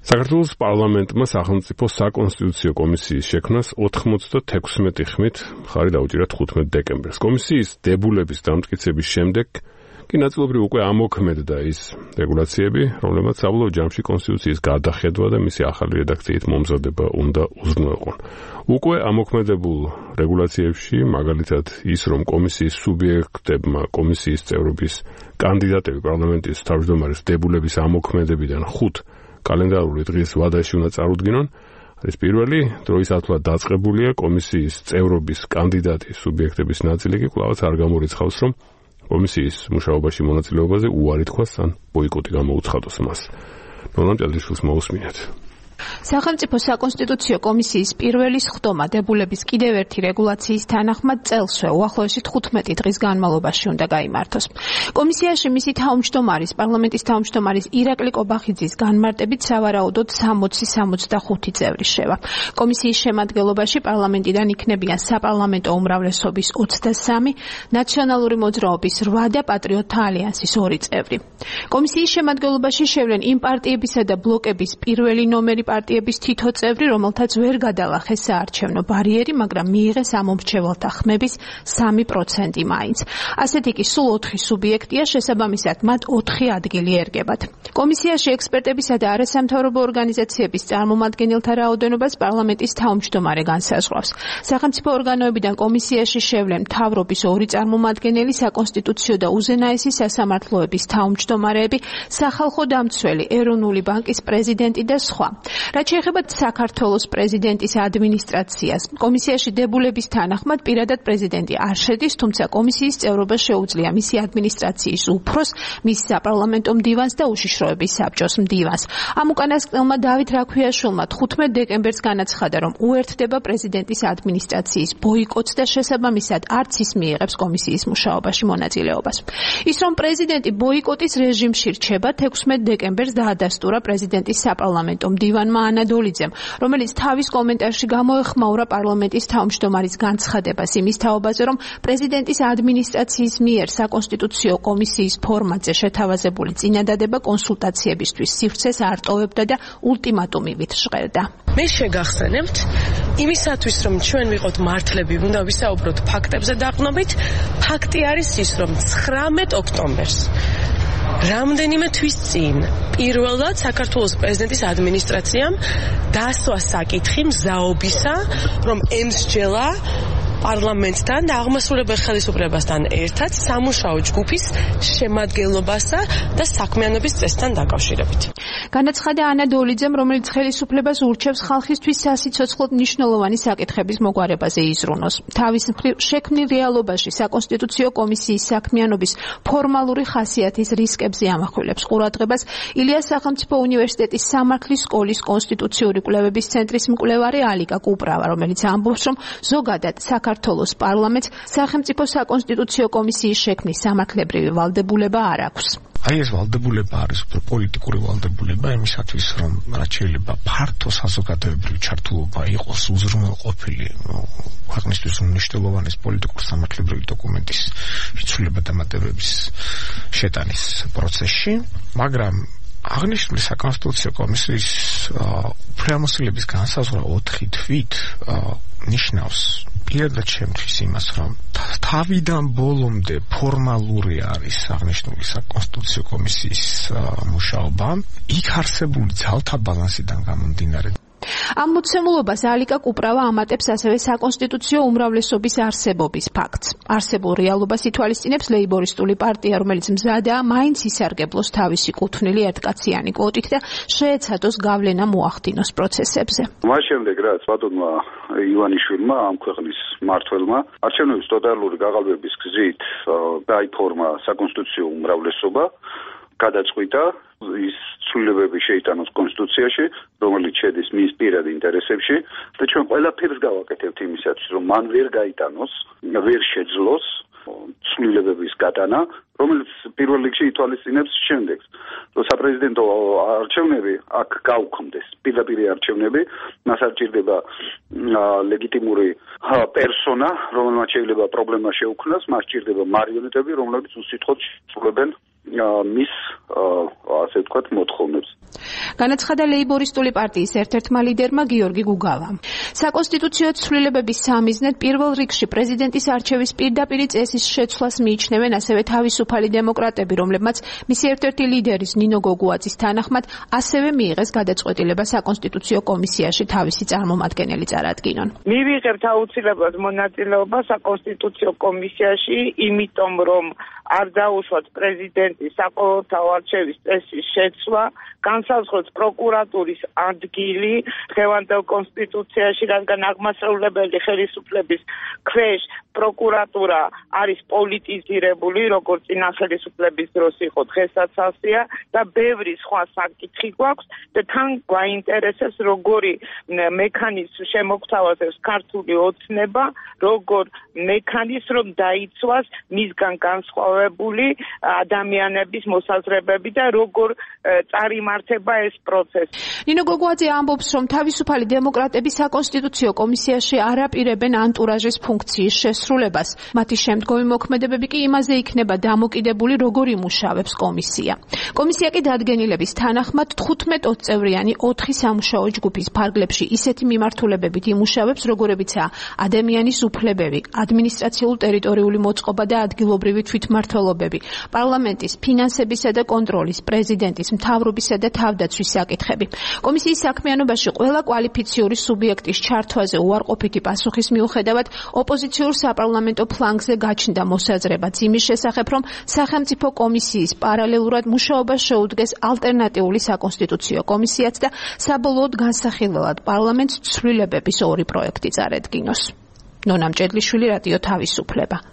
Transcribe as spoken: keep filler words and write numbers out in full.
საქართველოს პარლამენტმა სახელმწიფო საკონსტიტუციო კომისიის შექმნას ოთხმოცდათექვსმეტი ხმით მხარი დაუჭირა თხუთმეტ დეკემბერს. კომისიის დებულების დამტკიცების შემდეგ კი ნაწილობრივ უკვე ამოქმედდა ის რეგულაციები, რომლებმაც საბოლოო ჯამში კონსტიტუციის გადახედვა და მისი ახალი რედაქციით მომზადება უნდა უზრუნველყონ. უკვე ამოქმედებულ რეგულაციებში, მაგალითად ის, რომ კომისიის სუბიექტებმა კომისიის წევრობის კანდიდატები პარლამენტის თავმჯდომარის დებულების ამოქმედებიდან ხუთ კალენდარული დღის ვადაში უნდა წარუდგინონ. ეს პირველი დროის ათვლა დაწყებულია კომისიის წევრობის კანდიდატის სუბიექტების ნაწილი კი კვლავაც არ გამორიცხავს, რომ კომისიის მუშაობაში მონაწილეობაზე უარი თქვას ან ბოიკოტი გამოუცხადოს მას. ნონა ჭადრიშვილს მოусმინეთ. სახელმწიფო საკონსტიტუციო კომისიის პირველი სხდომა დებულების კიდევ ერთი რეგულაციის თანახმად წელსვე უახლოესი თხუთმეტი დღის განმავლობაში უნდა გაიმართოს. კომისიაში მისი თავმჯდომარის, პარლამენტის თავმჯდომარის ირაკლი კობახიძის განმარტებით სავარაუდოდ სამოცი სამოცდახუთი წევრი შევა. კომისიის შემადგენლობაში პარლამენტიდან იქნებიან საპარლამენტო უმრავლესობის ოცდასამი, ნაციონალური მოძრაობის რვა და პატრიოტთა ალიანსის ორი წევრი. კომისიის შემადგენლობაში შევლენ იმ პარტიებისა და ბლოკების პირველი ნომერი პარტიების თითო წევრი, რომელთაც ვერ გადალახეს საარჩევნო ბარიერი, მაგრამ მიიღეს ამომრჩეველთა ხმების სამი პროცენტი მაინც. ასეთი კი სულ ოთხი სუბიექტია, შესაბამისად მათ ოთხი ადგილი ერგებათ. კომისიაში ექსპერტებისა და არასამთავრობო ორგანიზაციების წარმომადგენელთა რაოდენობას პარლამენტის თავმჯდომარე განსაზღვრავს. სახელმწიფო ორგანოებიდან კომისიაში შევლენ მთავრობის ორი წარმომადგენელი, საკონსტიტუციო და უზენაესი სასამართლოების თავმჯდომარეები, სახალხო დამცველი, ეროვნული ბანკის პრეზიდენტი და სხვა. რაც შეეხება საქართველოს პრეზიდენტის ადმინისტრაციას, კომისიაში დებულების თანახმად პირადად პრეზიდენტი არ შედის, თუმცა კომისიის წევრობა შეუძლია მისი ადმინისტრაციის უფროს, მის საპარლამენტო მდივანს და უშიშროების საბჭოს მდივანს. ამ უკანასკნელმა დავით რაქვიაშვილმა თხუთმეტ დეკემბერს განაცხადა, რომ უერთდება პრეზიდენტის ადმინისტრაციის ბოიკოტს და შესაბამისად არც ის მიიღებს კომისიის მუშაობაში მონაწილეობას. ის, რომ პრეზიდენტი ბოიკოტის რეჟიმში რჩება, თექვსმეტ დეკემბერს დაადასტურა პრეზიდენტის საპარლამენტო მდივანმა ანადოლიძემ, რომელიც თავის კომენტარში გამოეხმაურა პარლამენტის თავმჯდომარის განცხადებას იმის თაობაზე, რომ პრეზიდენტის ადმინისტრაციის მიერ საკონსტიტუციო კომისიის ფორმატზე შეთავაზებული წინადადება კონსულტაციებისთვის სივრცეს არ ტოვებდა და ულტიმატუმივით ჟღერდა. მე შეგახსენებთ, იმისათვის რომ ჩვენ ვიყოთ მართლები, უნდა ვისაუბროთ ფაქტებზე დაყრდნობით. ფაქტი არის ის, რომ ცხრამეტ ოქტომბერს რამდენიმე თვის წინ პირველად საქართველოს პრეზიდენტის ადმინისტრაციამ დასვა საკითხი მზაობისა, რომ ემსჯელა პარლამენტთან და აღმასრულებელ ხელისუფლებასთან ერთად სამუშაო ჯგუფის შემადგენლობასა და საქმიანობის წესთან დაკავშირებით. განაცხადა ანადოლიძემ, რომელიც ხელისუფლებას ურჩევს ხალხისთვის სასიცოცხლოდ მნიშვნელოვანი საკითხების მოგვარებაზე იზრუნოს. თავის მხრივ შექმნილ რეალობაში საკონსტიტუციო კომისიის საქმიანობის ფორმალური ხასიათის რისკებზე ამახვილებს ყურადღებას ილიას სახელმწიფო უნივერსიტეტის სამართლის სკოლის კონსტიტუციური კვლევების ცენტრის მკვლევარი ალიკა კუპრავა, რომელიც ამბობს, რომ ზოგადად საქართველოს პარლამენტს სახელმწიფო საკონსტიტუციო კომისიის შექმნის სამართლებრივი ვალდებულება არ აქვს. აი ეს ვალდებულება არის უფრო პოლიტიკური ვალდებულება იმისათვის, რომ რაც შეიძლება ფართო საზოგადოებრივი ჩართულობა იყოს უზრუნველყოფილი ქვეყნისთვის მნიშვნელოვანი პოლიტიკურ სამართლებრივი დოკუმენტის შეცვლილება და მატებების შეტანის პროცესში, მაგრამ აღნიშნული საკონსტიტუციო კომისიის უფლებამოსილების განსაზღვრა ოთხი თვით ნიშნავს პირადად შემთხვევით იმას, რომ თავიდან ბოლომდე ფორმალური არის აღნიშნული საკონსტიტუციო კომისიის მუშაობა, იქ არსებული ძალთა ბალანსიდან გამომდინარე. ამ მოცემულობას ალიკა კუპრავა ამატებს ასევე საკონსტიტუციო უმრავლესობის არსებობის ფაქტს. არსებულ რეალობას ითვალისწინებს ლეიბორისტული პარტია, რომელიც მზადაა მაინც ისარგებლოს თავისი კუთვნილი ერთკაციანი კვოტით და შეეცადოს გავლენა მოახდინოს პროცესებზე. მას შემდეგ რაც ბატონმა ივანიშვილმა, ამ ქვეყნის მმართველმა, არჩევნების ტოტალური გაყალბების გზით დაიფორმა საკონსტიტუციო უმრავლესობა, გადაწყვიტა ის ცვლილებები შეიტანოს კონსტიტუციაში, რომელიც შედის მის პირად ინტერესებში და ჩვენ ყველაფერს გავაკეთებთ იმისათვის, რომ მან ვერ გაიტანოს, ვერ შეძლოს ცვლილებების გატანა, რომელიც პირველ რიგში ითვალისწინებს შემდეგს, რომ საპრეზიდენტო არჩევნები აქ გაუქმდეს, პირდაპირი არჩევნები, მას არ ჭირდება ლეგიტიმური პერსონა, რომელმაც შეიძლება პრობლემა შეუქმნას, მას ჭირდება მარიონეტები, რომლებიც უსიტყვოდ შეცვლებენ მის ასე ვთქვათ მოთხოვნებს. განაცხადა ლეიბორისტული პარტიის ერთ-ერთმა ლიდერმა გიორგი გუგავამ. საკონსტიტუციო ცვლილებების სამიზნედ პირველ რიგში პრეზიდენტის არჩევის პირდაპირი წესის შეცვლას მიიჩნევენ ასევე თავისუფალი დემოკრატები, რომლებმაც მისი ერთ-ერთი ლიდერის ნინო გოგუაძის თანახმად ასევე მიიღეს გადაწყვეტილება საკონსტიტუციო კომისიაში თავისი წარმომადგენელი წარადგინონ. მივიღებთ აუცილებლად მონაწილეობა საკონსტიტუციო კომისიაში, იმიტომ რომ არ დაუშვათ პრეზიდენტის საყოველთაო არჩევის წესის შეცვლა, განსაზღვროს პროკურატურის ადგილი დღევანდელ კონსტიტუციაში, რადგან აღმასრულებელი ხელისუფლების ქვეშ პროკურატურა არის პოლიტიზირებული, როგორც წინა ხელისუფლების დროს იყო, დღესაც ასეა და ბევრი სხვა საკითხი გვაქვს და თან გვაინტერესებს როგორი მექანიზმი შემოგთავაზებს ქართული ოცნება, როგორ მექანიზმი რომ დაიცვას მისგან განსხვავებული ადამიანების მოსაზრებები და როგორ წარიმართება ეს პროცესი. ნინო გოგუაძე ამბობს, რომ თავისუფალი დემოკრატები საკონსტიტუციო კომისიაში არ აპირებენ ანტურაჟის ფუნქციის შესრულებას. მათი შემდგომი მოქმედებები კი იმაზე იქნება დამოკიდებული, როგორ იმუშავებს კომისია. კომისია კი დადგენილების თანახმად თხუთმეტ ოცწევრიანი ოთხი სამუშაო ჯგუფის ფარგლებში ისეთი მიმართულებებით იმუშავებს, როგორებიცაა ადამიანის უფლებები, ადმინისტრაციულ-ტერიტორიული მოწყობა და ადგილობრივი თვითმმართველობები, პარლამენტის ფინანსებისა და კონტროლის, პრეზიდენტის მთავრობისა და თავდაცვის საკითხები. კომისიის საქმიანობაში ყველა კვალიფიციური სუბიექტის ჩართვაზე უარყოფითი პასუხის მიუხედავად ოპოზიციურ საპარლამენტო ფლანგზე გაჩნდა მოსაზრებაც იმის შესახებ, რომ სახელმწიფო კომისიის პარალელურად მუშაობას შეუდგეს ალტერნატიული საკონსტიტუციო კომისიაც და საბოლოოდ განსახილველად პარლამენტს ცვლილებების ორი პროექტი წარედგინოს. ნონა მჭედლიშვილი, რადიო თავისუფლება.